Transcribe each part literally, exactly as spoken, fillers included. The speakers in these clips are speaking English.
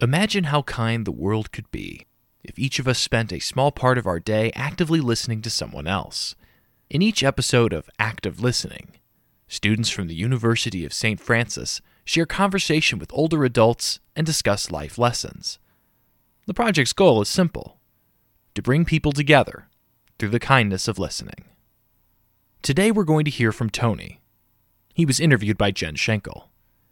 Imagine how kind the world could be if each of us spent a small part of our day actively listening to someone else. In each episode of Active Listening, students from the University of Saint Francis share conversation with older adults and discuss life lessons. The project's goal is simple: to bring people together through the kindness of listening. Today we're going to hear from Tony. He was interviewed by Jen Schenkel.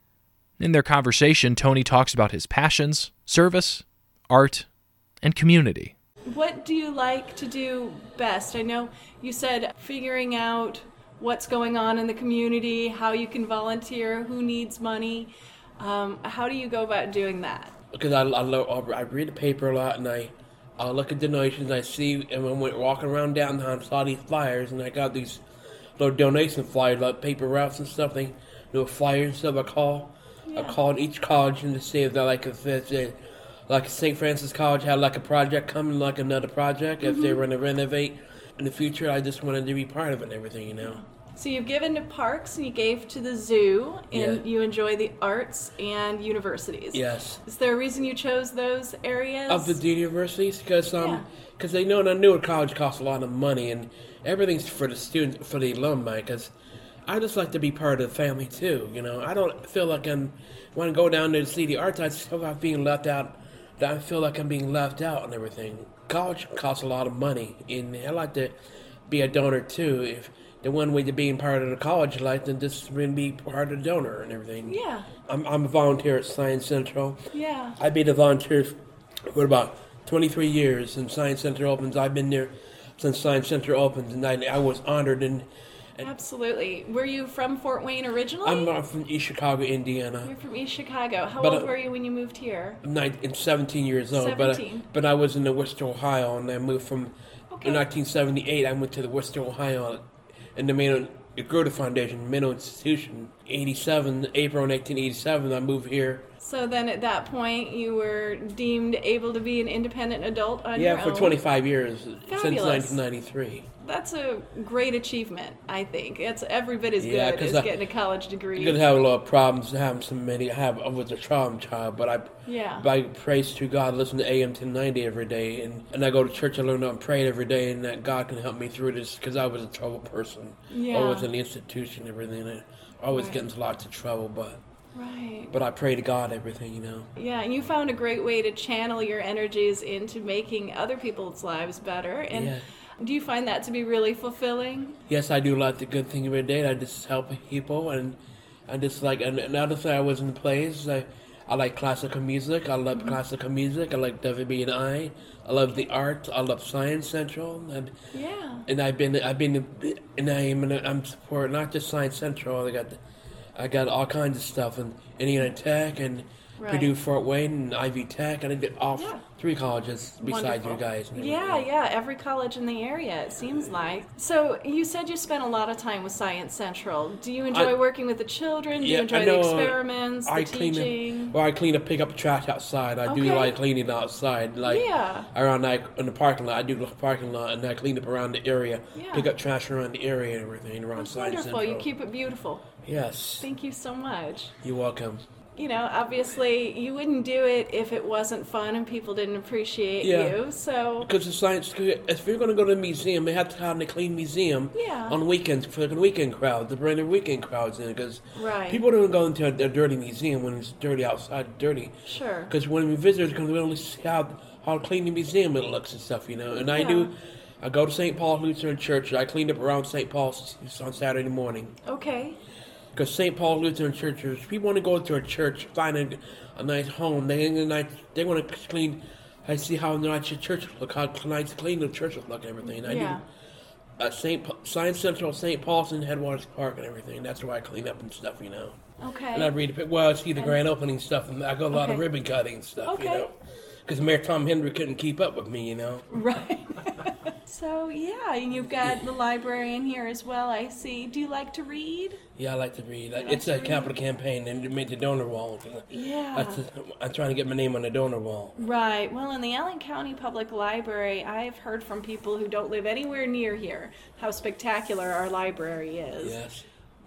In their conversation, Tony talks about his passions, service, art, and community. What do you like to do best? I know you said figuring out what's going on in the community, how you can volunteer, who needs money. Um, how do you go about doing that? Because I, I, love, I read the paper a lot, and I, I look at donations. I see, and when we're walking around downtown, I saw these flyers, and I got these little donation flyers, like paper routes and stuff. They, little flyers and stuff. I call, yeah. I called each college and to see if they like if it's a, like Saint Francis College had like a project coming, like another project. Mm-hmm. If they were going to renovate in the future, I just wanted to be part of it and everything, you know. So you've given to parks and you gave to the zoo, and yeah. you enjoy the arts and universities. Yes. Is there a reason you chose those areas? Of the universities, because um, because yeah. they know that Newark College costs a lot of money, and everything's for the students, for the alumni. Because I just like to be part of the family too. You know, I don't feel like I'm when I go down there to see the arts, I feel like I'm being left out. That I feel like I'm being left out and everything. College costs a lot of money, and I like to be a donor too. If the one way to being part of the college life, then just really be part of the donor and everything. Yeah. I'm I'm a volunteer at Science Central. Yeah. I've been a volunteer for about twenty-three years since Science Center opens. I've been there since Science Center opens, and I, I was honored. And, and absolutely. Were you from Fort Wayne originally? I'm not from East Chicago, Indiana. You're from East Chicago. How but old uh, were you when you moved here? I'm, nine, I'm seventeen years old. seventeen. But I, but I was in the Worcester, Ohio, and I moved from okay. in nineteen seventy-eight. I went to the Worcester, Ohio, and the main. The Grote Foundation, mental institution. eighty-seven, April nineteen eighty-seven, I moved here. So then at that point, you were deemed able to be an independent adult on yeah, your own? Yeah, for twenty-five years, Fabulous. Since nineteen ninety-three. That's a great achievement, I think. It's every bit as yeah, good as I, getting a college degree. You could have a lot of problems, having so many. I have I was a problem child, but I, yeah. but I praise to God, listen to A M ten ninety every day, and, and I go to church, I learn and pray every day, and that God can help me through this, because I was a troubled person. Yeah. Always in the institution, everything. And I always right. get into lots of trouble, but... Right. But I pray to God everything, you know. Yeah, and you found a great way to channel your energies into making other people's lives better. And yeah. do you find that to be really fulfilling? Yes, I do like the good thing every day. I just help people, and I just like, and another thing I was in plays, I, I like classical music. I love mm-hmm. classical music. I like W B and I. I love the arts. I love Science Central. And yeah. And I've been, I've been, and I am, I'm support not just Science Central. I got the, I got all kinds of stuff, and Indiana Tech, and right. Purdue, Fort Wayne, and Ivy Tech, and I did all yeah. three colleges besides Wonderful. you guys. Yeah, yeah, every college in the area, it seems like. So you said you spent a lot of time with Science Central. Do you enjoy I, working with the children? Do yeah, you enjoy I know, the experiments, I the clean teaching? Up, or I clean up, pick up trash outside. I okay. do like cleaning outside, like yeah. around like in the parking lot. I do the parking lot, and I clean up around the area, yeah. pick up trash around the area and everything around That's Science wonderful. Central. You keep it beautiful. Yes. Thank you so much. You're welcome. You know, obviously, you wouldn't do it if it wasn't fun and people didn't appreciate yeah. you, so... Because the science, if you're going to go to the museum, they have to have a clean museum yeah. on weekends for the weekend crowd, to bring the weekend crowds in, because right. people don't go into a, a dirty museum when it's dirty outside, dirty. Sure. Because when visitors come, we only see how, how clean the museum it looks and stuff, you know. And I yeah. do, I go to Saint Paul Lutheran Church. I cleaned up around Saint Paul's on Saturday morning. Okay. Because Saint Paul Lutheran Church, if people want to go to a church, find a, a nice home, they they want to clean. I see how nice your church look, how nice clean the church look and everything. I yeah. do. At Saint Science Central, Saint Paulson, Headwaters Park, and everything. That's where I clean up and stuff, you know. Okay. And I read it. Well, I see the and, grand opening stuff, and I go a lot okay. of ribbon cutting and stuff, okay. you know. Because Mayor Tom Hendry couldn't keep up with me, you know. Right. So, yeah, and you've got the library in here as well, I see. Do you like to read? Yeah, I like to read. Like it's to a read? capital campaign, and they made the donor wall. Yeah. That's a, I'm trying to get my name on the donor wall. Right. Well, in the Allen County Public Library, I've heard from people who don't live anywhere near here how spectacular our library is. Yes.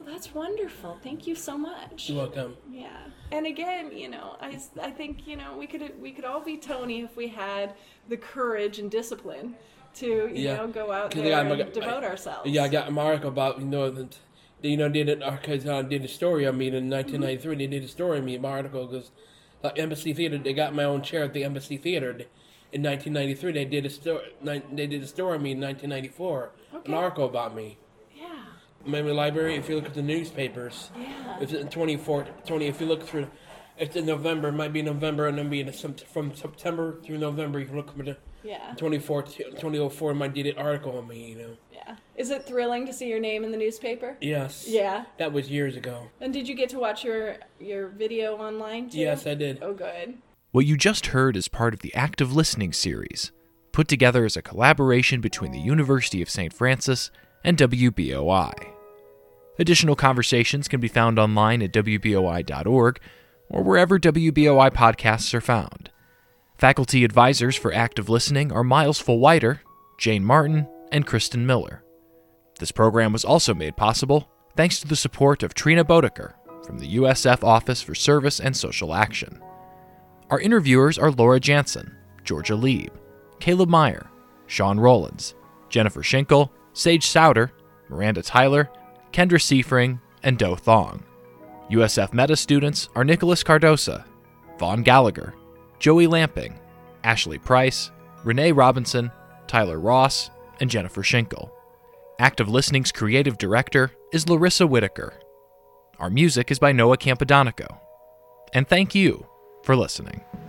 That's wonderful. Thank you so much. You're welcome. Yeah. And again, you know, I, I think, you know, we could we could all be Tony if we had the courage and discipline to, you Yeah. know, go out 'Cause there I and got- devote I- ourselves. Yeah, I got an article about, you know, that they, you know, did it, because I did a story on me in nineteen ninety-three. Mm-hmm. They did a story on me, my article, because like Embassy Theater, they got my own chair at the Embassy Theater in nineteen ninety-three. They did a story, they did a story on me in nineteen ninety-four, Okay. an article about me. Yeah. Maybe the library, if you look at the newspapers, Yeah. it's in twenty-four, twenty, if you look through, it's in November, it might be November, and then be in some, from September through November, you can look for the Yeah. twenty-four, twenty oh four, might did an article on me, you know. Yeah. Is it thrilling to see your name in the newspaper? Yes. Yeah. That was years ago. And did you get to watch your your video online too? Yes, I did. Oh, good. What you just heard is part of the Active Listening series, put together as a collaboration between the University of Saint Francis and W B O I. Additional conversations can be found online at w b o i dot org or wherever W B O I podcasts are found. Faculty advisors for Active Listening are Miles Fulwider, Jane Martin, and Kristen Miller. This program was also made possible thanks to the support of Trina Bodeker from the U S F Office for Service and Social Action. Our interviewers are Laura Jansen, Georgia Lieb, Caleb Meyer, Sean Rollins, Jennifer Schinkel, Sage Souter, Miranda Tyler, Kendra Seifring, and Do Thong. U S F Meta students are Nicholas Cardosa, Vaughn Gallagher, Joey Lamping, Ashley Price, Renee Robinson, Tyler Ross, and Jennifer Schinkel. Active Listening's creative director is Larissa Whitaker. Our music is by Noah Campodonicco. And thank you for listening.